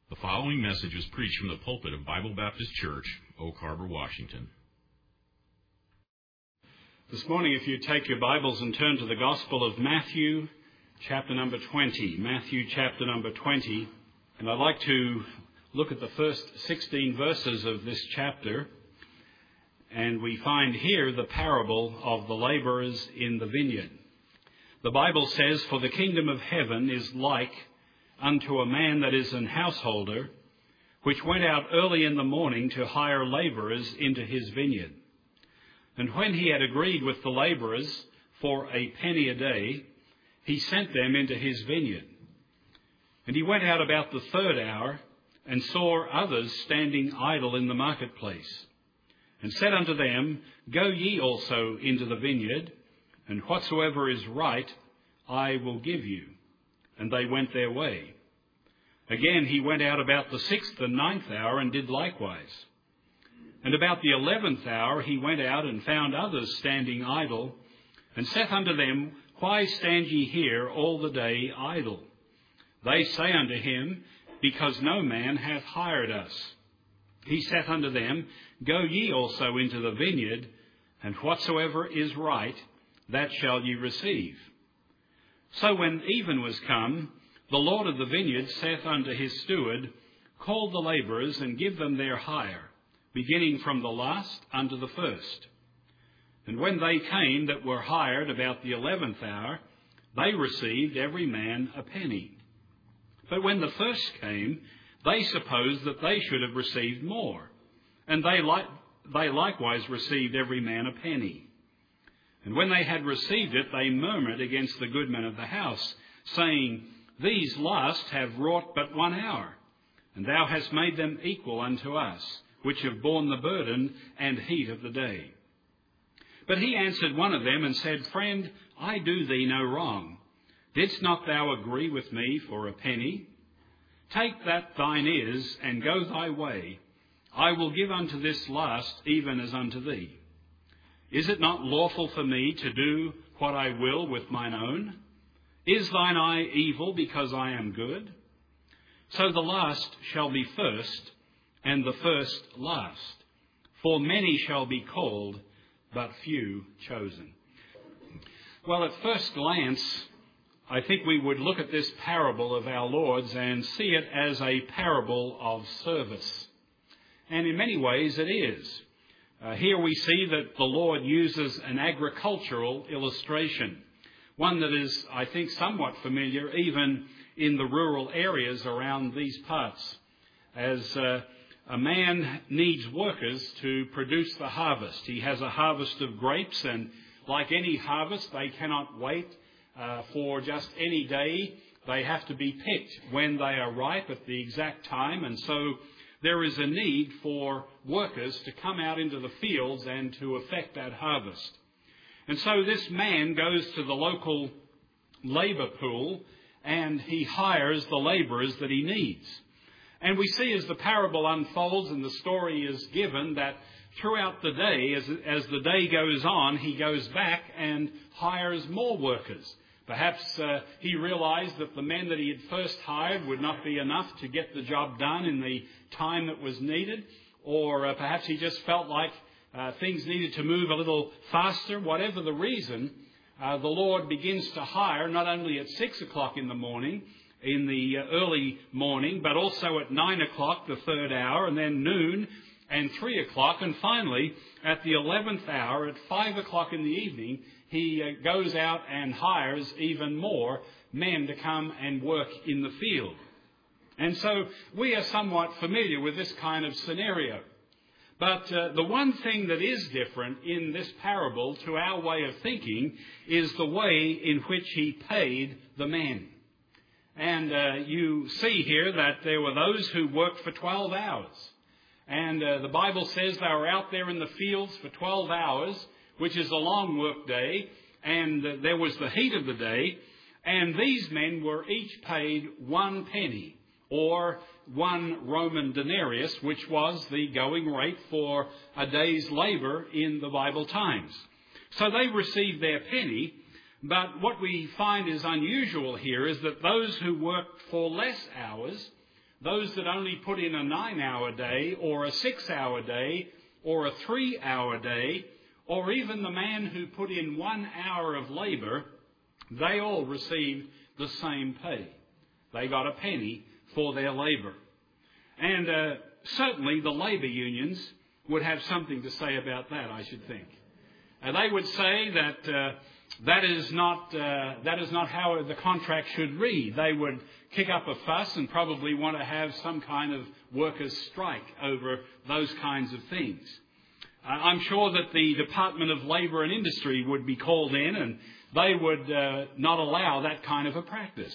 The following message was preached from the pulpit of Bible Baptist Church, Oak Harbor, Washington. This morning, if you take your Bibles and turn to the Gospel of Matthew, chapter number 20. Matthew, chapter number 20. And I'd like to look at the first 16 verses of this chapter. And we find here the parable of the laborers in the vineyard. The Bible says, "For the kingdom of heaven is like unto a man that is an householder, which went out early in the morning to hire labourers into his vineyard. And when he had agreed with the labourers for a penny a day, he sent them into his vineyard. And he went out about the third hour, and saw others standing idle in the marketplace, and said unto them, Go ye also into the vineyard, and whatsoever is right I will give you. And they went their way. Again he went out about the 6th and 9th hour, and did likewise. And about the 11th hour he went out, and found others standing idle, and saith unto them, Why stand ye here all the day idle? They say unto him, Because no man hath hired us. He saith unto them, Go ye also into the vineyard, and whatsoever is right, that shall ye receive. So when even was come, the Lord of the vineyard saith unto his steward, Call the labourers, and give them their hire, beginning from the last unto the first. And when they came that were hired about the 11th hour, they received every man a penny. But when the first came, they supposed that they should have received more, and they likewise received every man a penny. And when they had received it, they murmured against the goodman of the house, saying, These last have wrought but 1 hour, and thou hast made them equal unto us, which have borne the burden and heat of the day. But he answered one of them, and said, Friend, I do thee no wrong. Didst not thou agree with me for a penny? Take that thine is, and go thy way. I will give unto this last even as unto thee. Is it not lawful for me to do what I will with mine own? Is thine eye evil because I am good? So the last shall be first, and the first last. For many shall be called, but few chosen." Well, at first glance, I think we would look at this parable of our Lord's and see it as a parable of service. And in many ways it is. Here we see that the Lord uses an agricultural illustration, one that is, I think, somewhat familiar even in the rural areas around these parts, as a man needs workers to produce the harvest. He has a harvest of grapes, and like any harvest, they cannot wait for just any day. They have to be picked when they are ripe at the exact time, and so there is a need for workers to come out into the fields and to effect that harvest. And so this man goes to the local labour pool, and he hires the labourers that he needs. And we see as the parable unfolds and the story is given that throughout the day, as the day goes on, he goes back and hires more workers. Perhaps he realized that the men that he had first hired would not be enough to get the job done in the time that was needed, or perhaps he just felt like things needed to move a little faster. Whatever the reason, the Lord begins to hire not only at 6 o'clock in the morning, in the early morning, but also at 9 o'clock, the third hour, and then noon and 3 o'clock, and finally at the 11th hour, at 5 o'clock in the evening, he goes out and hires even more men to come and work in the field. And so we are somewhat familiar with this kind of scenario. But the one thing that is different in this parable to our way of thinking is the way in which he paid the men. And you see here that there were those who worked for 12 hours. And the Bible says they were out there in the fields for 12 hours, which is a long work day, and there was the heat of the day, and these men were each paid 1 penny, or 1 Roman denarius, which was the going rate for a day's labour in the Bible times. So they received their penny, but what we find is unusual here is that those who worked for less hours those that only put in a 9-hour day or a 6-hour day or a 3-hour day, or even the man who put in 1 hour of labour, they all received the same pay. They got a penny for their labour. And certainly the labour unions would have something to say about that, I should think. They would say that that is not how the contract should read. They would kick up a fuss and probably want to have some kind of workers' strike over those kinds of things. I'm sure that the Department of Labour and Industry would be called in, and they would not allow that kind of a practice.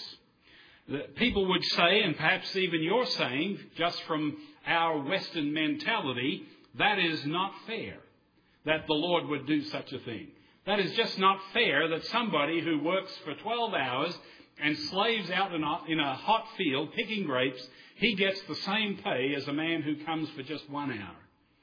People would say, and perhaps even you're saying, just from our Western mentality, that is not fair, that the Lord would do such a thing. That is just not fair that somebody who works for 12 hours and slaves out in a hot field picking grapes, he gets the same pay as a man who comes for just 1 hour.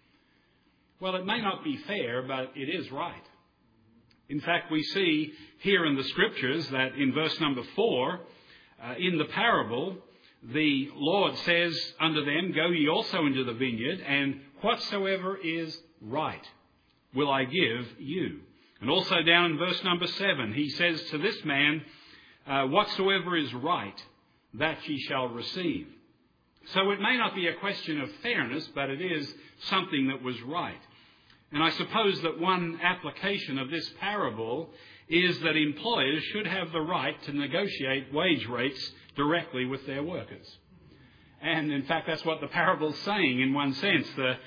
Well, it may not be fair, but it is right. In fact, we see here in the Scriptures that in verse number 4, in the parable, the Lord says unto them, Go ye also into the vineyard, and whatsoever is right will I give you. And also down in verse number 7, he says to this man, Whatsoever is right, that ye shall receive. So it may not be a question of fairness, but it is something that was right. And I suppose that one application of this parable is that employers should have the right to negotiate wage rates directly with their workers. And in fact, that's what the parable's saying in one sense.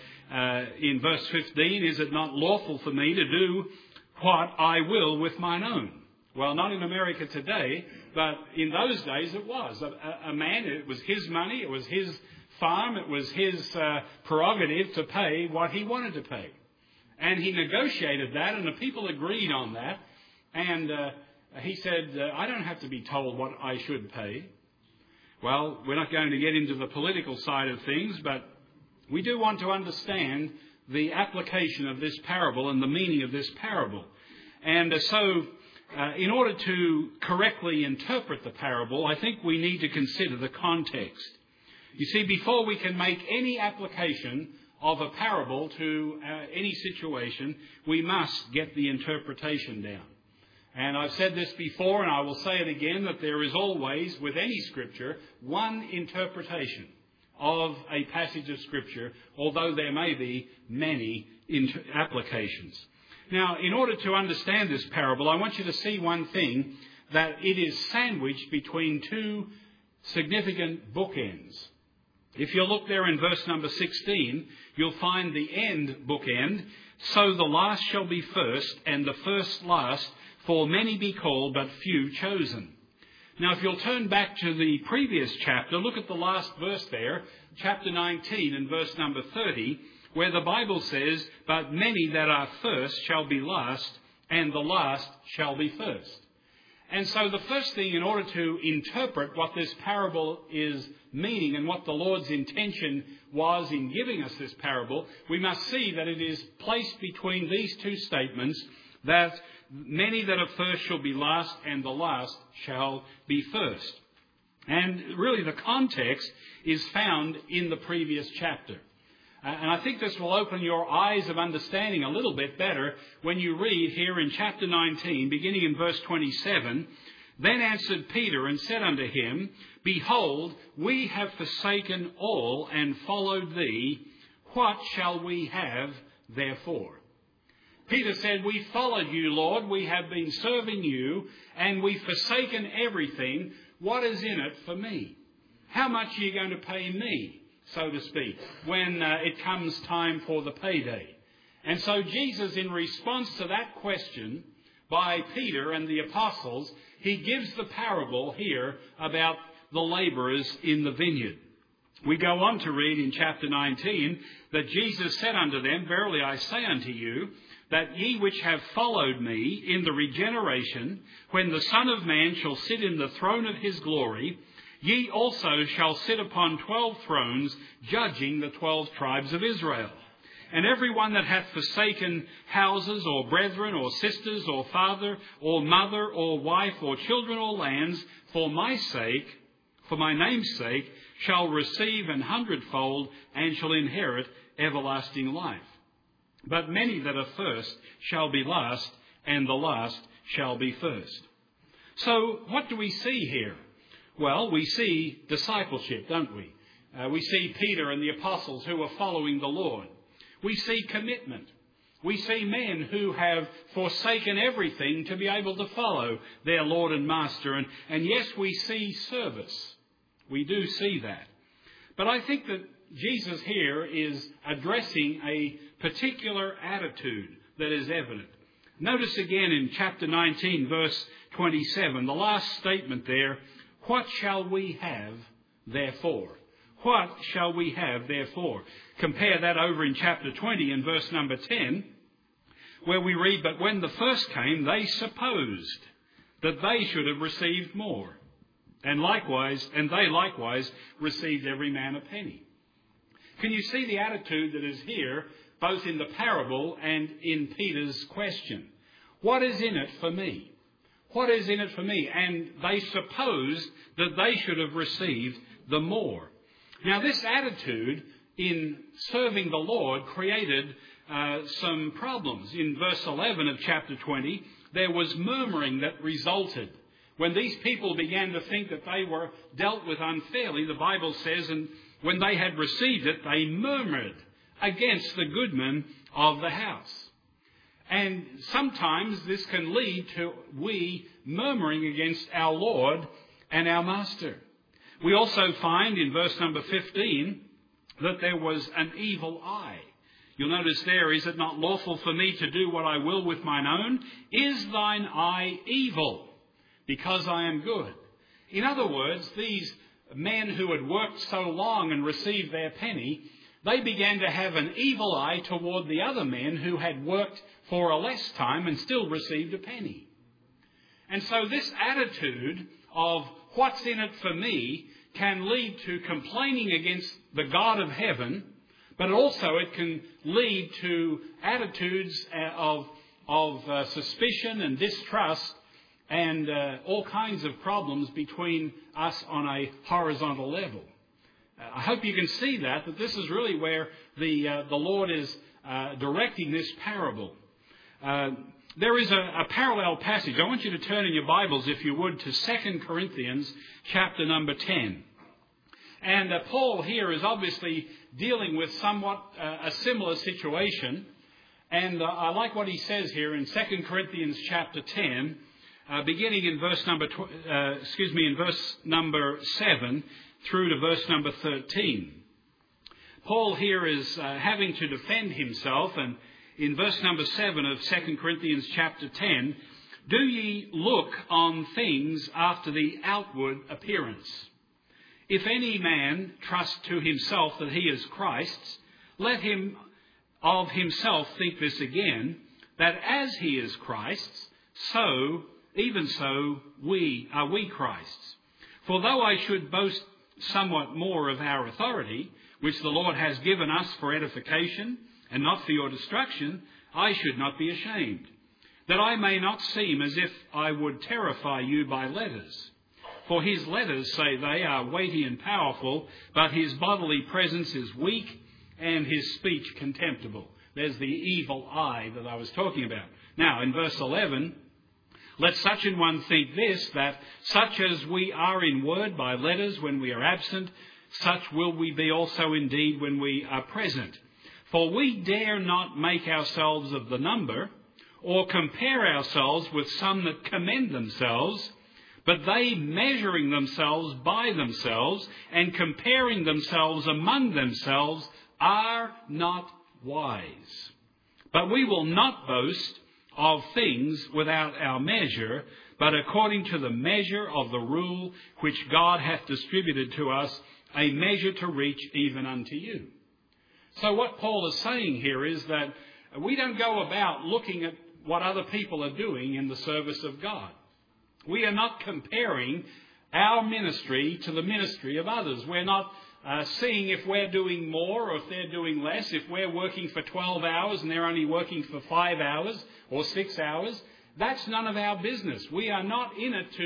In verse 15, is it not lawful for me to do what I will with mine own? Well, not in America today, but in those days it was. A man, it was his money, it was his farm, it was his prerogative to pay what he wanted to pay. And he negotiated that, and the people agreed on that. And he said, I don't have to be told what I should pay. Well, we're not going to get into the political side of things, but we do want to understand the application of this parable and the meaning of this parable. And so, in order to correctly interpret the parable, I think we need to consider the context. You see, before we can make any application of a parable to any situation, we must get the interpretation down. And I've said this before, and I will say it again, that there is always, with any Scripture, one interpretation of a passage of Scripture, although there may be many applications. Now, in order to understand this parable, I want you to see one thing, that it is sandwiched between two significant bookends. If you look there in verse number 16, you'll find the end bookend. So the last shall be first, and the first last, for many be called, but few chosen. Now, if you'll turn back to the previous chapter, look at the last verse there, chapter 19 and verse number 30, where the Bible says, But many that are first shall be last, and the last shall be first. And so the first thing, in order to interpret what this parable is meaning and what the Lord's intention was in giving us this parable, we must see that it is placed between these two statements, that many that are first shall be last, and the last shall be first. And really the context is found in the previous chapter. And I think this will open your eyes of understanding a little bit better when you read here in chapter 19, beginning in verse 27, Then answered Peter and said unto him, Behold, we have forsaken all and followed thee. What shall we have therefore? Peter said, We followed you, Lord. We have been serving you, and we've forsaken everything. What is in it for me? How much are you going to pay me, so to speak, when it comes time for the payday? And so Jesus, in response to that question by Peter and the apostles, he gives the parable here about the labourers in the vineyard. We go on to read in chapter 19 that Jesus said unto them, Verily I say unto you, that ye which have followed me in the regeneration, when the Son of Man shall sit in the throne of his glory, ye also shall sit upon 12 thrones, judging the 12 tribes of Israel. And every one that hath forsaken houses, or brethren, or sisters, or father, or mother, or wife, or children, or lands, for my sake, for my name's sake, shall receive 100-fold and shall inherit everlasting life. But many that are first shall be last, and the last shall be first. So what do we see here? Well, we see discipleship, don't we? We see Peter and the apostles who are following the Lord. We see commitment. We see men who have forsaken everything to be able to follow their Lord and Master. And yes, we see service. We do see that. But I think that Jesus here is addressing a particular attitude that is evident. Notice again in chapter 19, verse 27, the last statement there, what shall we have therefore? What shall we have therefore? Compare that over in chapter 20 and verse number 10, where we read, but when the first came, they supposed that they should have received more. And they likewise received every man a penny. Can you see the attitude that is here, both in the parable and in Peter's question? What is in it for me? What is in it for me? And they supposed that they should have received the more. Now, this attitude in serving the Lord created some problems. In verse 11 of chapter 20, there was murmuring that resulted. When these people began to think that they were dealt with unfairly, the Bible says, and when they had received it, they murmured against the goodman of the house. And sometimes this can lead to we murmuring against our Lord and our Master. We also find in verse number 15 that there was an evil eye. You'll notice there, is it not lawful for me to do what I will with mine own? Is thine eye evil, because I am good? In other words, these men who had worked so long and received their penny, they began to have an evil eye toward the other men who had worked for a less time and still received a penny. And so this attitude of what's in it for me can lead to complaining against the God of heaven, but also it can lead to attitudes of suspicion and distrust and all kinds of problems between us on a horizontal level. I hope you can see that this is really where the Lord is directing this parable. There is a parallel passage. I want you to turn in your Bibles, if you would, to 2 Corinthians chapter number 10. And Paul here is obviously dealing with somewhat a similar situation. And I like what he says here in 2 Corinthians chapter 10, beginning in verse number 7 through to verse number 13. Paul here is having to defend himself, and in verse number 7 of 2 Corinthians chapter 10, do ye look on things after the outward appearance? If any man trust to himself that he is Christ's, let him of himself think this again, that as he is Christ's, even so are we Christ's. For though I should boast somewhat more of our authority, which the Lord has given us for edification, and not for your destruction, I should not be ashamed, that I may not seem as if I would terrify you by letters. For his letters, say they, are weighty and powerful, but his bodily presence is weak, and his speech contemptible. There's the evil eye that I was talking about. Now, in verse 11, let such an one think this, that such as we are in word by letters when we are absent, such will we be also indeed when we are present. For we dare not make ourselves of the number, or compare ourselves with some that commend themselves, but they measuring themselves by themselves, and comparing themselves among themselves, are not wise. But we will not boast of things without our measure, but according to the measure of the rule which God hath distributed to us, a measure to reach even unto you. So what Paul is saying here is that we don't go about looking at what other people are doing in the service of God. We are not comparing our ministry to the ministry of others. We're not seeing if we're doing more or if they're doing less, if we're working for 12 hours and they're only working for 5 hours or 6 hours. That's none of our business. We are not in it to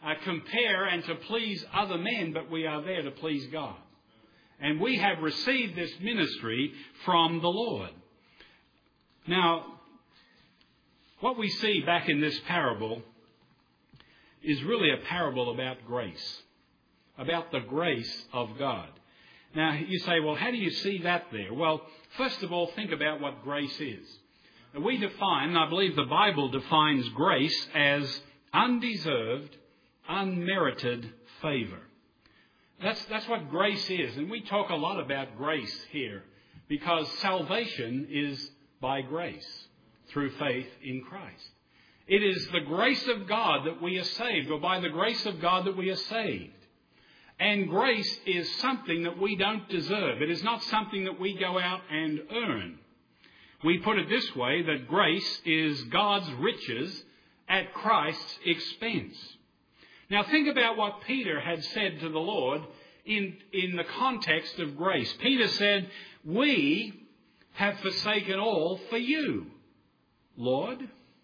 compare and to please other men, but we are there to please God. And we have received this ministry from the Lord. Now, what we see back in this parable is really a parable about grace, about the grace of God. Now, you say, well, how do you see that there? Well, first of all, think about what grace is. We define, I believe the Bible defines grace as undeserved, unmerited favour. That's what grace is. And we talk a lot about grace here because salvation is by grace through faith in Christ. It is the grace of God that we are saved, or by the grace of God that we are saved. And grace is something that we don't deserve. It is not something that we go out and earn. We put it this way, that grace is God's riches at Christ's expense. Now think about what Peter had said to the Lord in the context of grace. Peter said, "We have forsaken all for you, Lord."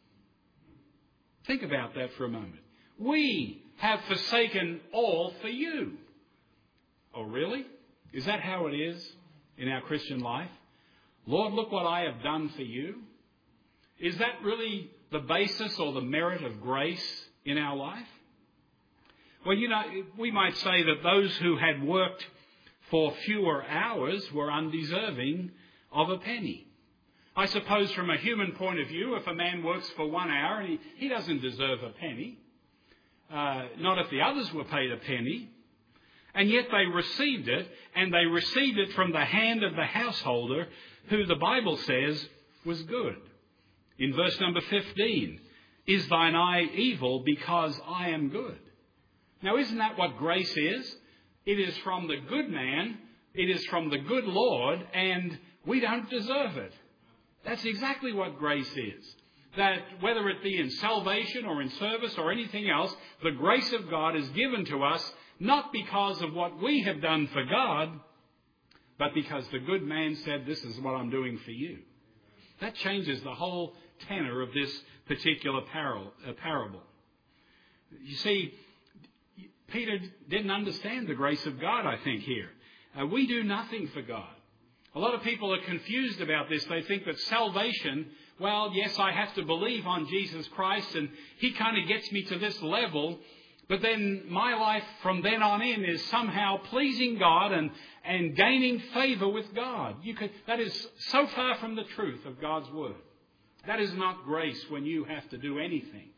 Think about that for a moment. We have forsaken all for you. Oh, really? Is that how it is in our Christian life? Lord, look what I have done for you. Is that really the basis or the merit of grace in our life? Well, we might say that those who had worked for fewer hours were undeserving of a penny. I suppose from a human point of view, if a man works for 1 hour, he doesn't deserve a penny. Not if the others were paid a penny. And yet they received it, and they received it from the hand of the householder, who the Bible says was good. In verse number 15, "Is thine eye evil because I am good?" Now, isn't that what grace is? It is from the good man, it is from the good Lord, and we don't deserve it. That's exactly what grace is. That whether it be in salvation or in service or anything else, the grace of God is given to us not because of what we have done for God, but because the good man said, "This is what I'm doing for you." That changes the whole tenor of this particular parable. You see, Peter didn't understand the grace of God, I think, here. We do nothing for God. A lot of people are confused about this. They think that salvation, well, yes, I have to believe on Jesus Christ, and he kind of gets me to this level, but then my life from then on in is somehow pleasing God and gaining favour with God. That is so far from the truth of God's word. That is not grace when you have to do anything.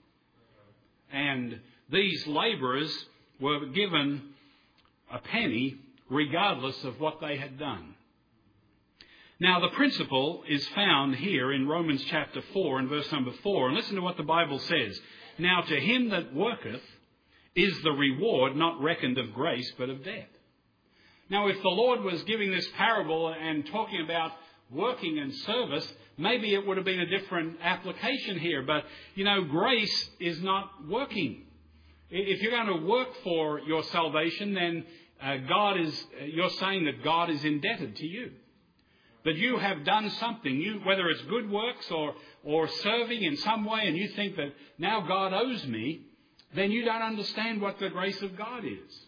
And these labourers were given a penny regardless of what they had done. Now, the principle is found here in Romans chapter 4 and verse number 4. And listen to what the Bible says. "Now to him that worketh is the reward not reckoned of grace, but of debt." Now, if the Lord was giving this parable and talking about working and service, maybe it would have been a different application here. But, grace is not working. If you're going to work for your salvation, then you're saying that God is indebted to you. That you have done something, whether it's good works or serving in some way, and you think that now God owes me, then you don't understand what the grace of God is.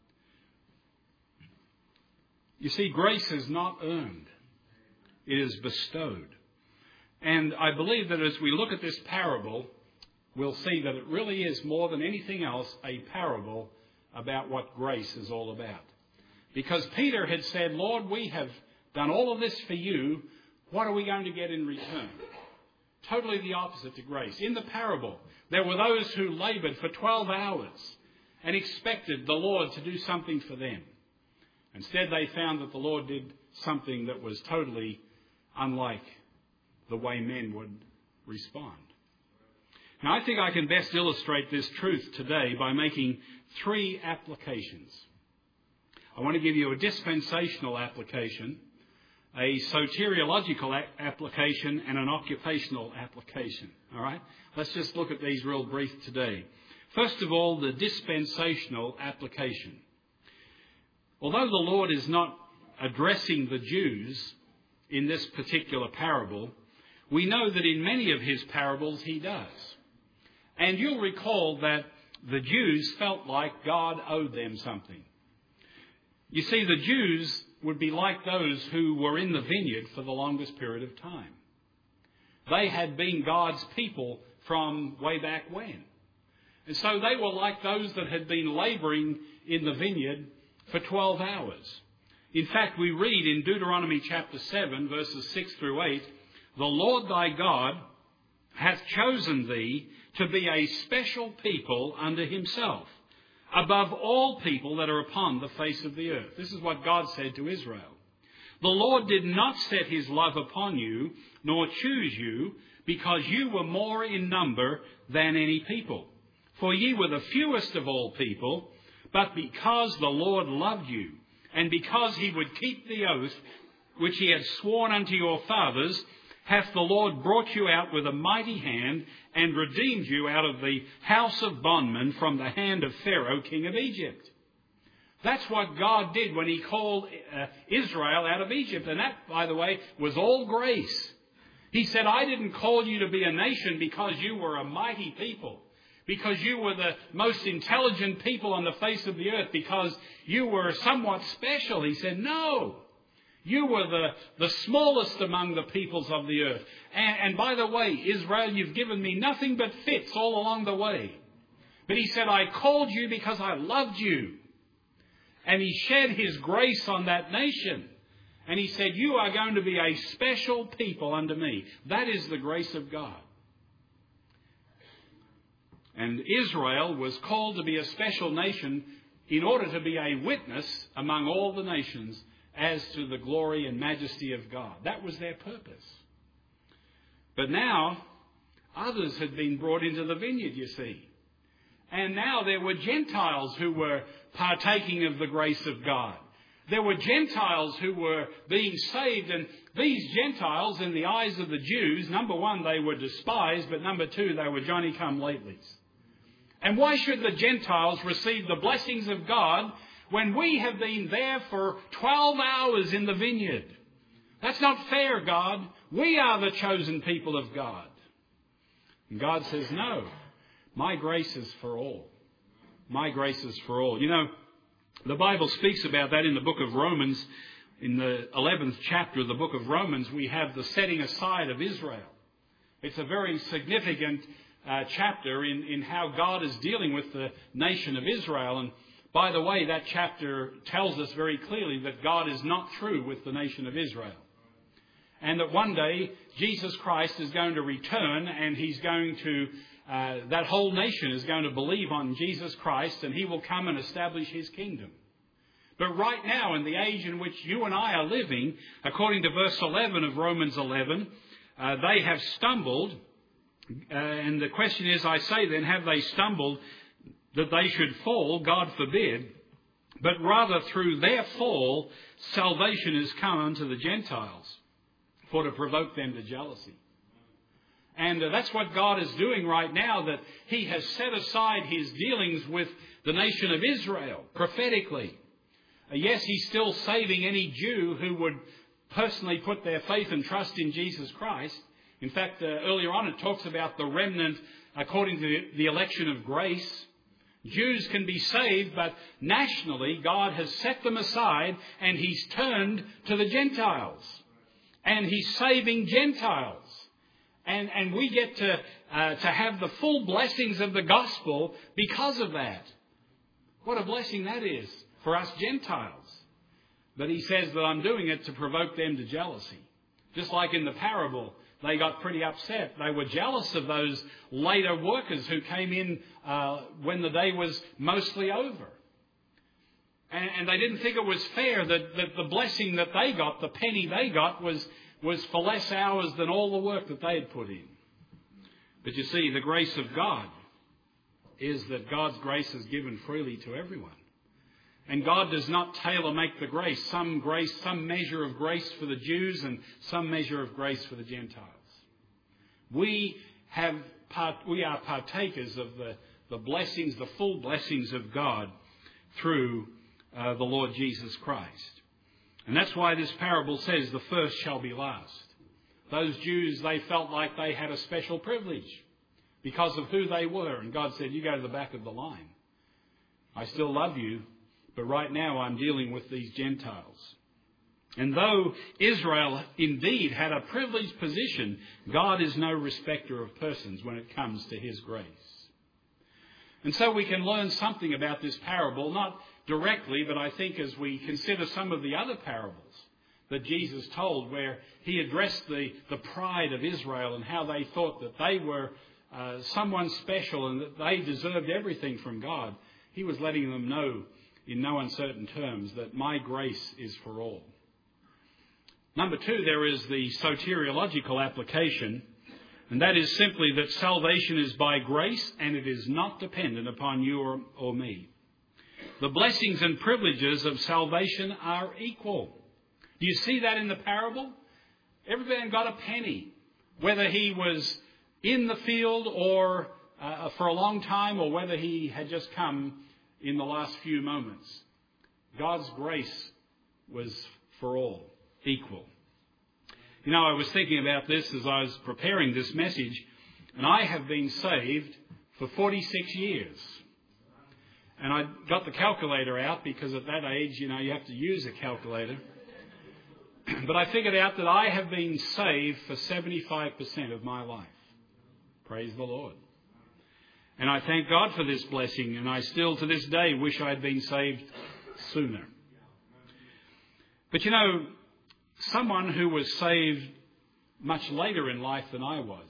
You see, grace is not earned. It is bestowed. And I believe that as we look at this parable, we'll see that it really is more than anything else a parable about what grace is all about. Because Peter had said, "Lord, we have done all of this for you. What are we going to get in return?" Totally the opposite to grace. In the parable, there were those who laboured for 12 hours and expected the Lord to do something for them. Instead, they found that the Lord did something that was totally unlike the way men would respond. Now, I think I can best illustrate this truth today by making 3 applications. I want to give you a dispensational application, a soteriological application, and an occupational application. All right? Let's just look at these real brief today. First of all, the dispensational application. Although the Lord is not addressing the Jews in this particular parable, we know that in many of his parables he does. And you'll recall that the Jews felt like God owed them something. You see, the Jews would be like those who were in the vineyard for the longest period of time. They had been God's people from way back when. And so they were like those that had been labouring in the vineyard for 12 hours. In fact, we read in Deuteronomy chapter 7, verses 6 through 8, "The Lord thy God hath chosen thee to be a special people unto himself, above all people that are upon the face of the earth." This is what God said to Israel. "The Lord did not set his love upon you, nor choose you, because you were more in number than any people. For ye were the fewest of all people, but because the Lord loved you, and because he would keep the oath which he had sworn unto your fathers, hath the Lord brought you out with a mighty hand, and redeemed you out of the house of bondmen from the hand of Pharaoh, king of Egypt." That's what God did when he called Israel out of Egypt. And that, by the way, was all grace. He said, "I didn't call you to be a nation because you were a mighty people, because you were the most intelligent people on the face of the earth, because you were somewhat special." He said, "No. You were the smallest among the peoples of the earth. And by the way, Israel, you've given me nothing but fits all along the way. But he said, I called you because I loved you." And he shed his grace on that nation. And he said, "You are going to be a special people unto me." That is the grace of God. And Israel was called to be a special nation in order to be a witness among all the nations as to the glory and majesty of God. That was their purpose. But now, others had been brought into the vineyard, you see. And now there were Gentiles who were partaking of the grace of God. There were Gentiles who were being saved, and these Gentiles, in the eyes of the Jews, number one, they were despised, but number two, they were Johnny-come-latelys. And why should the Gentiles receive the blessings of God when we have been there for 12 hours in the vineyard? That's not fair, God. We are the chosen people of God. And God says, "No, my grace is for all. My grace is for all." You know, the Bible speaks about that in the book of Romans. In the 11th chapter of the book of Romans, we have the setting aside of Israel. It's a very significant chapter in how God is dealing with the nation of Israel. And by the way, that chapter tells us very clearly that God is not through with the nation of Israel. And that one day Jesus Christ is going to return, and he's going to, that whole nation is going to believe on Jesus Christ, and he will come and establish his kingdom. But right now, in the age in which you and I are living, according to verse 11 of Romans 11, they have stumbled. And the question is, I say then, have they stumbled that they should fall? God forbid. But rather through their fall, salvation is come unto the Gentiles, for to provoke them to jealousy. And that's what God is doing right now, that he has set aside his dealings with the nation of Israel prophetically. Yes, he's still saving any Jew who would personally put their faith and trust in Jesus Christ. In fact, earlier on it talks about the remnant according to the election of grace. Jews can be saved, but nationally God has set them aside, and he's turned to the Gentiles. And he's saving Gentiles. And we get to have the full blessings of the gospel because of that. What a blessing that is for us Gentiles. But he says that I'm doing it to provoke them to jealousy. Just like in the parable, they got pretty upset. They were jealous of those later workers who came in when the day was mostly over. And they didn't think it was fair that the blessing that they got, the penny they got, was for less hours than all the work that they had put in. But you see, the grace of God is that God's grace is given freely to everyone. And God does not tailor-make the grace, some measure of grace for the Jews and some measure of grace for the Gentiles. We are partakers of the blessings, the full blessings of God through the Lord Jesus Christ. And that's why this parable says the first shall be last. Those Jews, they felt like they had a special privilege. because of who they were. And God said, you go to the back of the line. I still love you, but right now I'm dealing with these Gentiles. And though Israel indeed had a privileged position, God is no respecter of persons when it comes to his grace. And so we can learn something about this parable, not directly, but I think as we consider some of the other parables that Jesus told, where he addressed the pride of Israel and how they thought that they were someone special and that they deserved everything from God. He was letting them know in no uncertain terms that my grace is for all. Number two, there is the soteriological application, and that is simply that salvation is by grace and it is not dependent upon you or me. The blessings and privileges of salvation are equal. Do you see that in the parable? Every man got a penny, whether he was in the field or for a long time, or whether he had just come in the last few moments. God's grace was for all, equal. You know, I was thinking about this as I was preparing this message, and I have been saved for 46 years. And I got the calculator out because at that age, you know, you have to use a calculator. But I figured out that I have been saved for 75% of my life. Praise the Lord. And I thank God for this blessing, and I still to this day wish I had been saved sooner. But you know, someone who was saved much later in life than I was,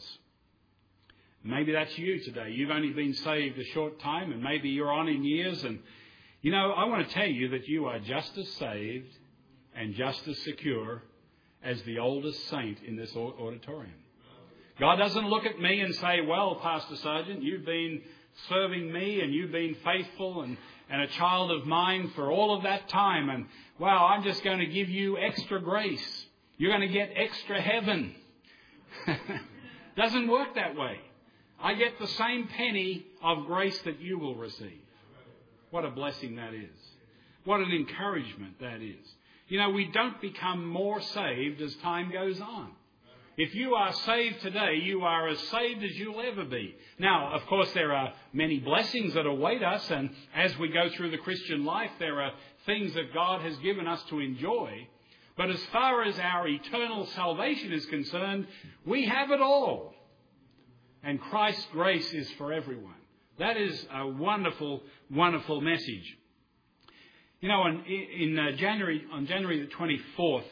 maybe that's you today. You've only been saved a short time, and maybe you're on in years. And you know, I want to tell you that you are just as saved and just as secure as the oldest saint in this auditorium. God doesn't look at me and say, well, Pastor Sargent, you've been serving me and you've been faithful and a child of mine for all of that time. And, wow, I'm just going to give you extra grace. You're going to get extra heaven. Doesn't work that way. I get the same penny of grace that you will receive. What a blessing that is. What an encouragement that is. You know, we don't become more saved as time goes on. If you are saved today, you are as saved as you'll ever be. Now, of course, there are many blessings that await us, and as we go through the Christian life, there are things that God has given us to enjoy. But as far as our eternal salvation is concerned, we have it all. And Christ's grace is for everyone. That is a wonderful, wonderful message. You know, on January the 24th,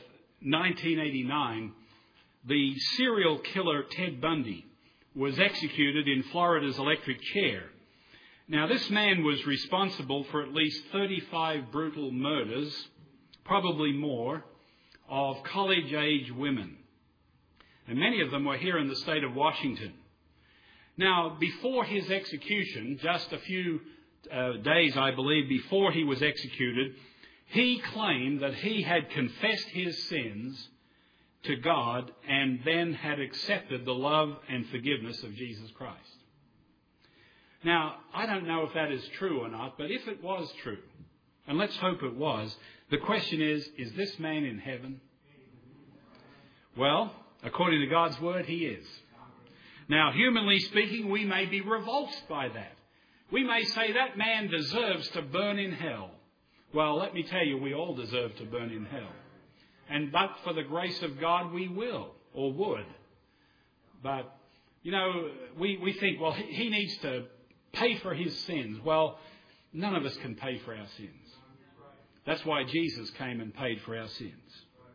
1989, the serial killer Ted Bundy was executed in Florida's electric chair. Now, this man was responsible for at least 35 brutal murders, probably more, of college-age women. And many of them were here in the state of Washington. Now, before his execution, just a few days, I believe, before he was executed, he claimed that he had confessed his sins to God and then had accepted the love and forgiveness of Jesus Christ. Now, I don't know if that is true or not, but if it was true, and let's hope it was, the question is this man in heaven? Well, according to God's word, he is. Now, humanly speaking, we may be repulsed by that. We may say that man deserves to burn in hell. Well, let me tell you, we all deserve to burn in hell. And but for the grace of God, we will, or would. But, you know, we think, well, he needs to pay for his sins. Well, none of us can pay for our sins. That's why Jesus came and paid for our sins.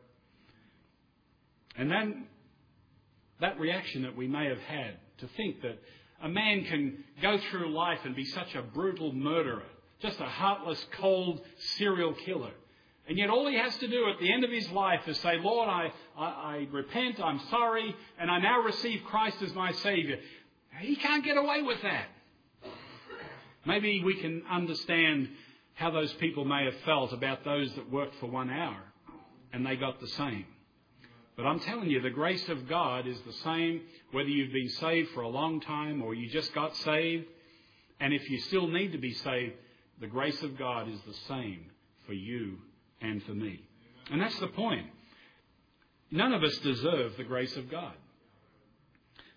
And then that reaction that we may have had to think that a man can go through life and be such a brutal murderer, just a heartless, cold serial killer. And yet all he has to do at the end of his life is say, Lord, I repent, I'm sorry, and I now receive Christ as my Savior. He can't get away with that. Maybe we can understand how those people may have felt about those that worked for 1 hour and they got the same. But I'm telling you, the grace of God is the same whether you've been saved for a long time or you just got saved. And if you still need to be saved, the grace of God is the same for you and for me. And that's the point. None of us deserve the grace of God.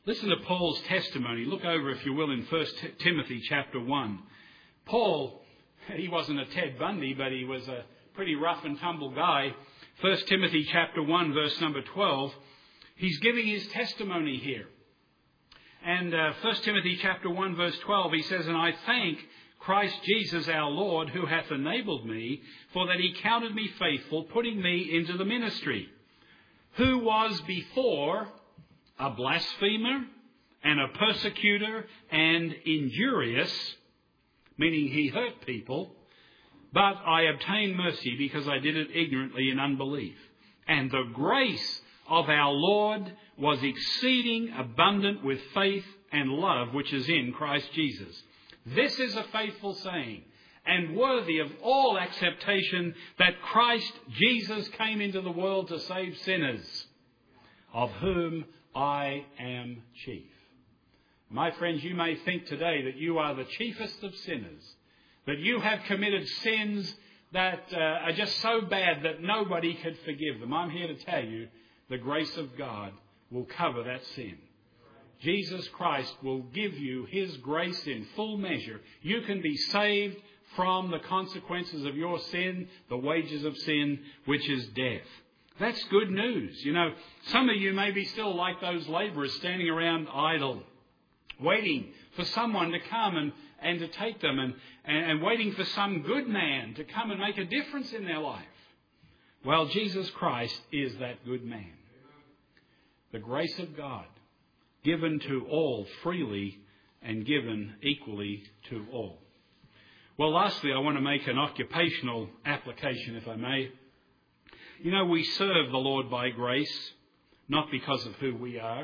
Listen to Paul's testimony. Look over, if you will, in 1 Timothy chapter 1. Paul, he wasn't a Ted Bundy, but he was a pretty rough and tumble guy. 1 Timothy chapter 1, verse number 12. He's giving his testimony here. And 1 Timothy chapter 1, verse 12, he says, "And I thank Christ Jesus our Lord, who hath enabled me, for that he counted me faithful, putting me into the ministry, who was before a blasphemer and a persecutor and injurious," meaning he hurt people, "but I obtained mercy because I did it ignorantly in unbelief. And the grace of our Lord was exceeding abundant with faith and love which is in Christ Jesus. This is a faithful saying, and worthy of all acceptation, that Christ Jesus came into the world to save sinners, of whom I am chief." My friends, you may think today that you are the chiefest of sinners, that you have committed sins that are just so bad that nobody could forgive them. I'm here to tell you, the grace of God will cover that sin. Jesus Christ will give you his grace in full measure. You can be saved from the consequences of your sin, the wages of sin, which is death. That's good news. You know, some of you may be still like those labourers standing around idle, waiting for someone to come and to take them, and waiting for some good man to come and make a difference in their life. Well, Jesus Christ is that good man. The grace of God, given to all freely and given equally to all. Well, lastly, I want to make an occupational application, if I may. You know, we serve the Lord by grace, not because of who we are.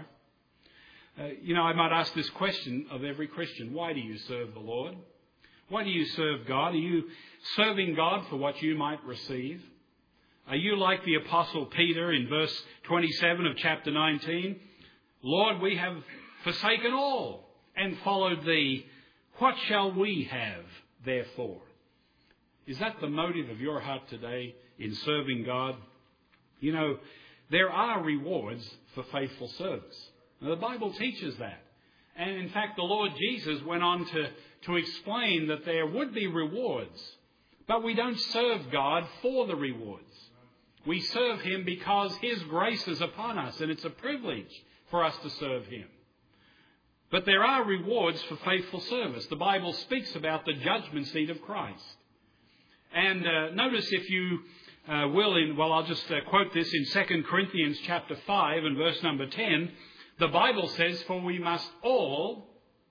I might ask this question of every Christian. Why do you serve the Lord? Why do you serve God? Are you serving God for what you might receive? Are you like the Apostle Peter in verse 27 of chapter 19? "Lord, we have forsaken all and followed thee. What shall we have therefore?" Is that the motive of your heart today in serving God? You know, there are rewards for faithful service. Now, the Bible teaches that. And in fact, the Lord Jesus went on to explain that there would be rewards. But we don't serve God for the rewards. We serve him because his grace is upon us, and it's a privilege for us to serve him. But there are rewards for faithful service. The Bible speaks about the judgment seat of Christ. And notice, if you will, I'll just quote this in 2 Corinthians chapter 5 and verse number 10. The Bible says, "For we must all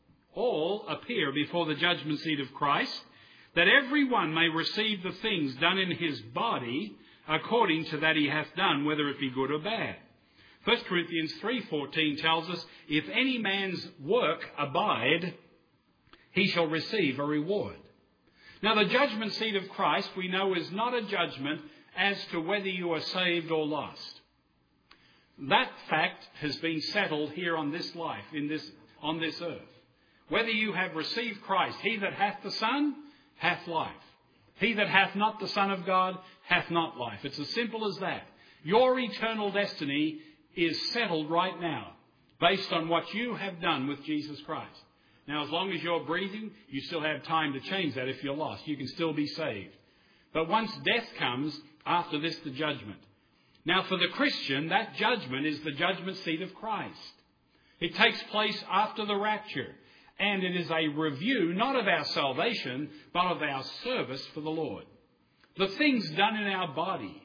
appear before the judgment seat of Christ, that every one may receive the things done in his body according to that he hath done, whether it be good or bad." 1 Corinthians 3:14 tells us, "If any man's work abide, he shall receive a reward." Now, the judgment seat of Christ, we know, is not a judgment as to whether you are saved or lost. That fact has been settled here on this life, on this earth. Whether you have received Christ, he that hath the Son hath life. He that hath not the Son of God hath not life. It's as simple as that. Your eternal destiny is settled right now, based on what you have done with Jesus Christ. Now, as long as you're breathing, you still have time to change that if you're lost. You can still be saved. But once death comes, after this, the judgment. Now, for the Christian, that judgment is the judgment seat of Christ. It takes place after the rapture. And it is a review, not of our salvation, but of our service for the Lord. The things done in our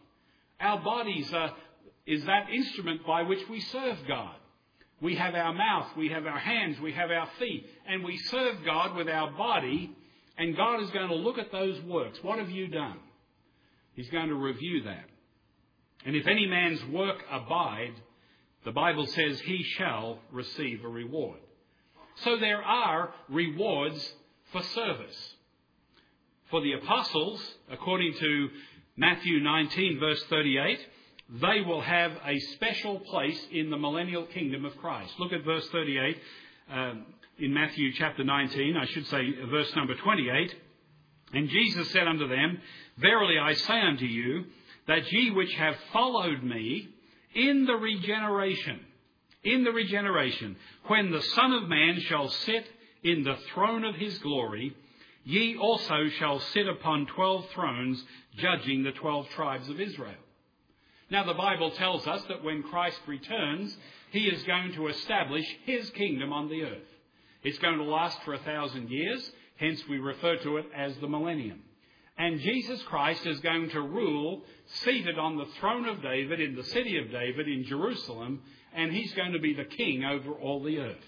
bodies is that instrument by which we serve God. We have our mouth, we have our hands, we have our feet, and we serve God with our body, and God is going to look at those works. What have you done? He's going to review that. And if any man's work abide, the Bible says he shall receive a reward. So there are rewards for service. For the apostles, according to Matthew 19, verse 38, they will have a special place in the millennial kingdom of Christ. Look at verse 38 in Matthew chapter 19, I should say verse number 28. "And Jesus said unto them, Verily I say unto you, that ye which have followed me in the regeneration in the regeneration, when the Son of Man shall sit in the throne of his glory, ye also shall sit upon 12 thrones, judging the 12 tribes of Israel. Now the Bible tells us that when Christ returns, he is going to establish his kingdom on the earth. It's going to last for 1,000 years, hence we refer to it as the millennium. And Jesus Christ is going to rule seated on the throne of David in the city of David in Jerusalem, and he's going to be the king over all the earth.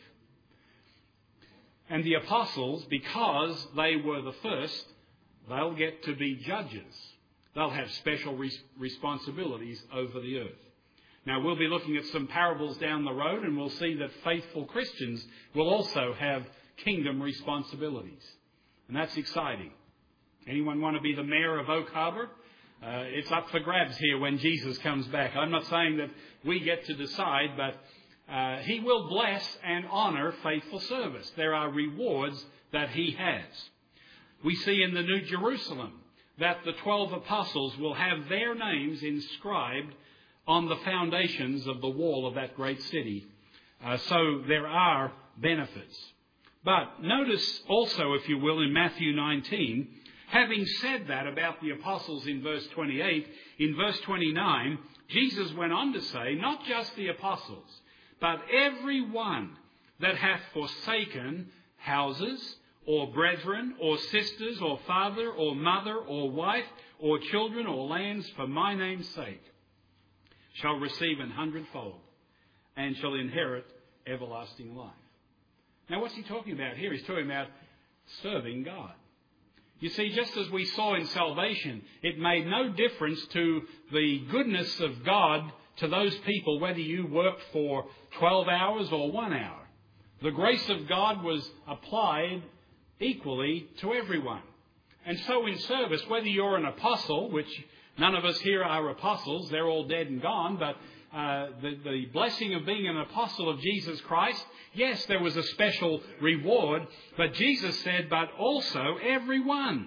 And the apostles, because they were the first, they'll get to be judges. They'll have special responsibilities over the earth. Now, we'll be looking at some parables down the road, and we'll see that faithful Christians will also have kingdom responsibilities. And that's exciting. Anyone want to be the mayor of Oak Harbor? It's up for grabs here when Jesus comes back. I'm not saying that we get to decide, but he will bless and honour faithful service. There are rewards that he has. We see in the New Jerusalem that the 12 apostles will have their names inscribed on the foundations of the wall of that great city. So there are benefits. But notice also, if you will, in Matthew 19, having said that about the apostles in verse 28, in verse 29, Jesus went on to say, not just the apostles, but every one that hath forsaken houses, or brethren, or sisters, or father, or mother, or wife, or children, or lands, for my name's sake, shall receive 100-fold, and shall inherit everlasting life. Now, what's he talking about here? He's talking about serving God. You see, just as we saw in salvation, it made no difference to the goodness of God to those people whether you worked for 12 hours or 1 hour. The grace of God was applied equally to everyone. And so in service, whether you're an apostle, which none of us here are apostles, they're all dead and gone, but the blessing of being an apostle of Jesus Christ, yes, there was a special reward, but Jesus said, but also everyone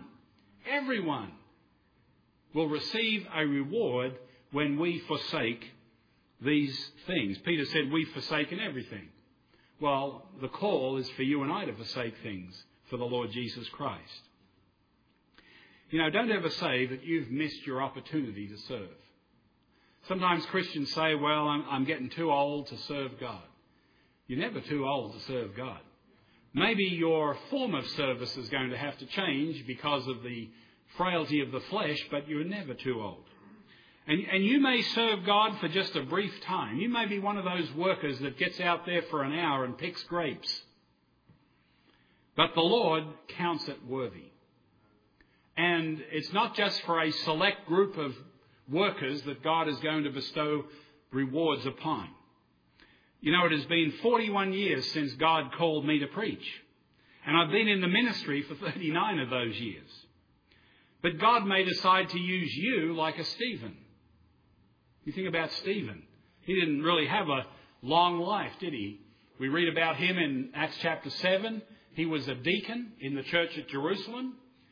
will receive a reward when we forsake these things. Peter said, we've forsaken everything. Well, the call is for you and I to forsake things for the Lord Jesus Christ. You know, don't ever say that you've missed your opportunity to serve. Sometimes Christians say, well, I'm getting too old to serve God. You're never too old to serve God. Maybe your form of service is going to have to change because of the frailty of the flesh, but you're never too old. And you may serve God for just a brief time. You may be one of those workers that gets out there for an hour and picks grapes. But the Lord counts it worthy. And it's not just for a select group of workers that God is going to bestow rewards upon. You know, it has been 41 years since God called me to preach. And I've been in the ministry for 39 of those years. But God may decide to use you like a Stephen. You think about Stephen. He didn't really have a long life, did he? We read about him in Acts chapter 7. He was a deacon in the church at Jerusalem.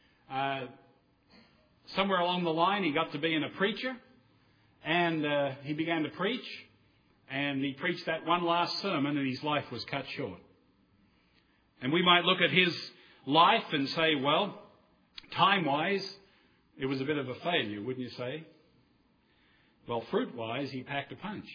Somewhere along the line, he got to being a preacher, and he began to preach, and he preached that one last sermon, and his life was cut short. And we might look at his life and say, well, time-wise, it was a bit of a failure, wouldn't you say? Well, fruit-wise, he packed a punch.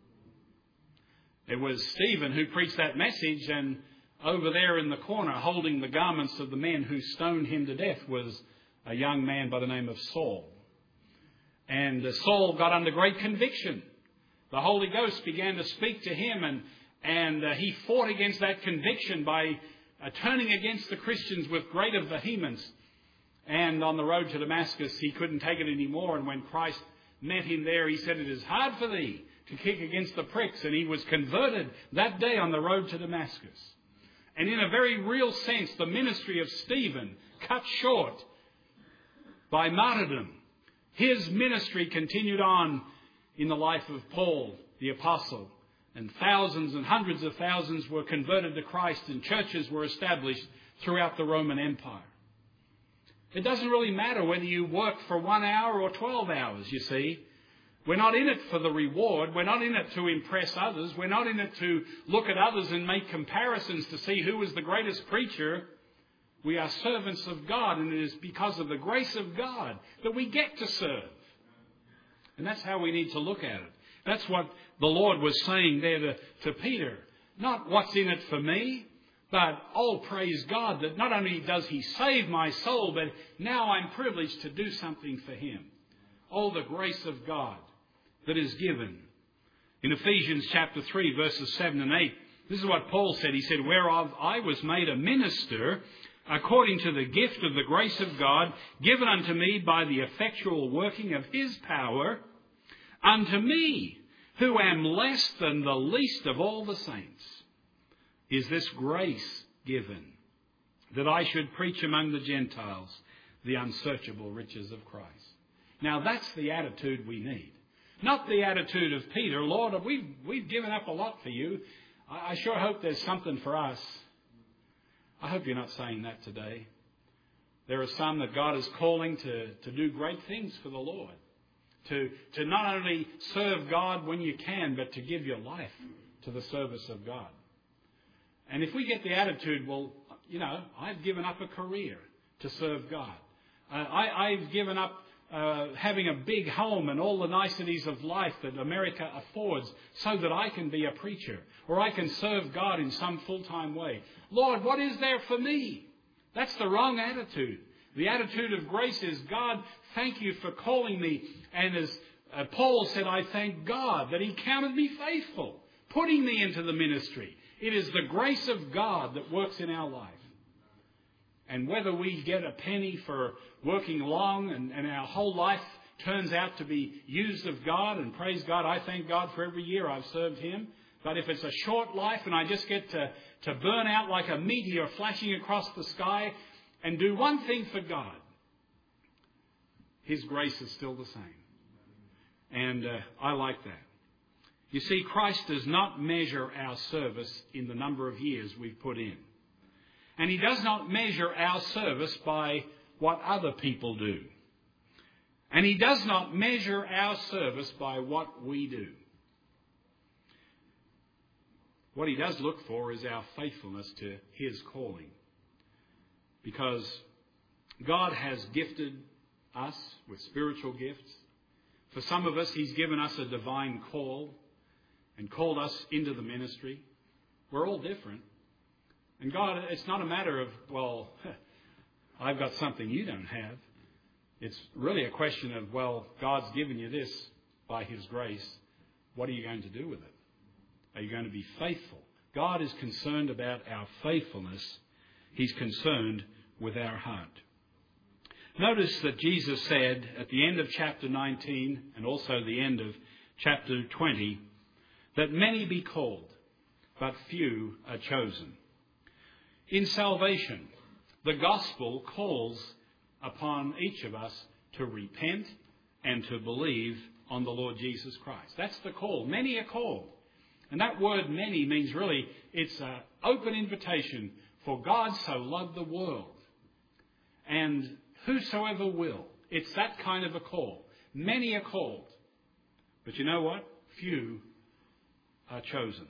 It was Stephen who preached that message, and over there in the corner, holding the garments of the men who stoned him to death, was a young man by the name of Saul. And Saul got under great conviction. The Holy Ghost began to speak to him, and he fought against that conviction by turning against the Christians with greater vehemence. And on the road to Damascus, he couldn't take it anymore. And when Christ met him there, he said, it is hard for thee to kick against the pricks. And he was converted that day on the road to Damascus. And in a very real sense, the ministry of Stephen, cut short by martyrdom, his ministry continued on in the life of Paul, the apostle. And thousands and hundreds of thousands were converted to Christ, and churches were established throughout the Roman Empire. It doesn't really matter whether you work for 1 hour or 12 hours, you see. We're not in it for the reward. We're not in it to impress others. We're not in it to look at others and make comparisons to see who is the greatest preacher. We are servants of God, and it is because of the grace of God that we get to serve. And that's how we need to look at it. That's what the Lord was saying there to Peter. Not what's in it for me, but, oh, praise God, that not only does he save my soul, but now I'm privileged to do something for him. Oh, the grace of God that is given. In Ephesians chapter 3, verses 7 and 8, this is what Paul said. He said, whereof I was made a minister according to the gift of the grace of God, given unto me by the effectual working of his power, unto me, who am less than the least of all the saints, is this grace given, that I should preach among the Gentiles the unsearchable riches of Christ. Now that's the attitude we need. Not the attitude of Peter, Lord, we've given up a lot for you. I sure hope there's something for us. I hope you're not saying that today. There are some that God is calling to do great things for the Lord. To not only serve God when you can, but to give your life to the service of God. And if we get the attitude, well, I've given up a career to serve God. I've given up having a big home and all the niceties of life that America affords so that I can be a preacher or I can serve God in some full-time way. Lord, what is there for me? That's the wrong attitude. The attitude of grace is, God, thank you for calling me. And as Paul said, I thank God that he counted me faithful, putting me into the ministry. It is the grace of God that works in our life. And whether we get a penny for working long and our whole life turns out to be used of God, and praise God, I thank God for every year I've served him. But if it's a short life and I just get to burn out like a meteor flashing across the sky and do one thing for God, his grace is still the same. And I like that. You see, Christ does not measure our service in the number of years we've put in. And he does not measure our service by what other people do. And he does not measure our service by what we do. What he does look for is our faithfulness to his calling. Because God has gifted us with spiritual gifts. For some of us, he's given us a divine call and called us into the ministry. We're all different. And God, it's not a matter of, well, I've got something you don't have. It's really a question of, well, God's given you this by his grace. What are you going to do with it? Are you going to be faithful? God is concerned about our faithfulness. He's concerned with our heart. Notice that Jesus said at the end of chapter 19 and also the end of chapter 20 that many be called, but few are chosen. In salvation, the gospel calls upon each of us to repent and to believe on the Lord Jesus Christ. That's the call. Many are called. And that word many means really it's an open invitation. For God so loved the world. And whosoever will. It's that kind of a call. Many are called. But you know what? Few are chosen.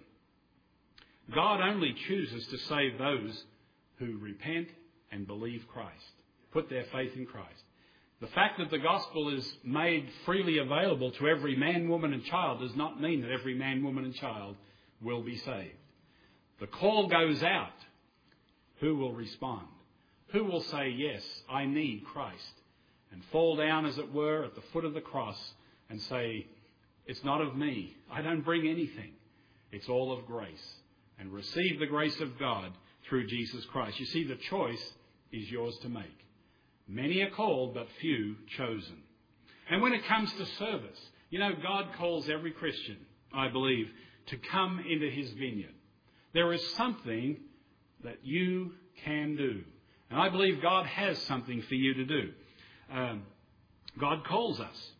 God only chooses to save those who repent and believe Christ. Put their faith in Christ. The fact that the gospel is made freely available to every man, woman and child does not mean that every man, woman and child will be saved. The call goes out. Who will respond? Who will say, yes, I need Christ, and fall down, as it were, at the foot of the cross and say, it's not of me. I don't bring anything. It's all of grace. And receive the grace of God through Jesus Christ. You see, the choice is yours to make. Many are called, but few chosen. And when it comes to service, God calls every Christian, I believe, to come into his vineyard. There is something that you can do. And I believe God has something for you to do. God calls us.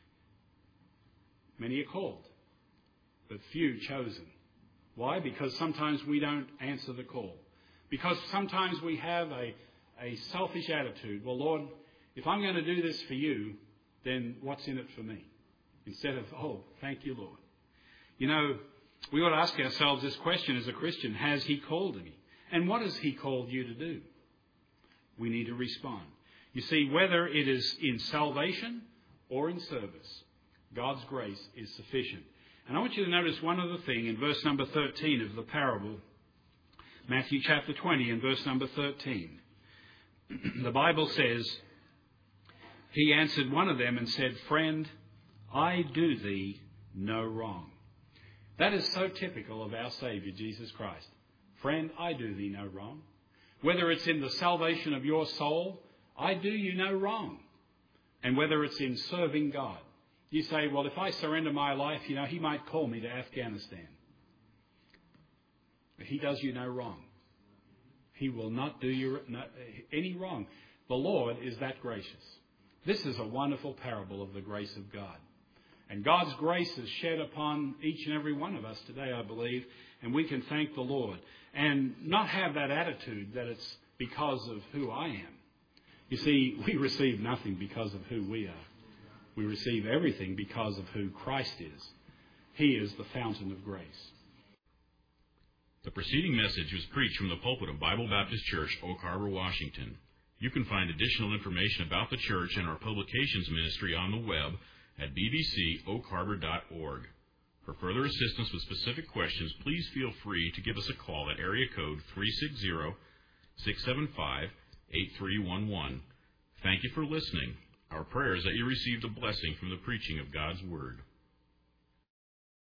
Many are called, but few chosen. Why? Because sometimes we don't answer the call. Because sometimes we have a selfish attitude. Well, Lord, if I'm going to do this for you, then what's in it for me? instead of, oh, thank you, Lord. You know, we ought to ask ourselves this question as a Christian: has He called me? And what has He called you to do? We need to respond. You see, whether it is in salvation or in service, God's grace is sufficient. And I want you to notice one other thing in verse number 13 of the parable, Matthew chapter 20 and verse number 13. The Bible says, He answered one of them and said, Friend, I do thee no wrong. That is so typical of our Saviour, Jesus Christ. Friend, I do thee no wrong. Whether it's in the salvation of your soul, I do you no wrong. And whether it's in serving God. You say, well, if I surrender my life, you know, He might call me to Afghanistan. But He does you no wrong. He will not do you any wrong. The Lord is that gracious. This is a wonderful parable of the grace of God. And God's grace is shed upon each and every one of us today, I believe, and we can thank the Lord and not have that attitude that it's because of who I am. You see, we receive nothing because of who we are. We receive everything because of who Christ is. He is the fountain of grace. The preceding message was preached from the pulpit of Bible Baptist Church, Oak Harbor, Washington. You can find additional information about the church and our publications ministry on the web at bbcoakharbor.org. For further assistance with specific questions, please feel free to give us a call at area code 360-675-8311. Thank you for listening. Our prayer is that you received a blessing from the preaching of God's Word.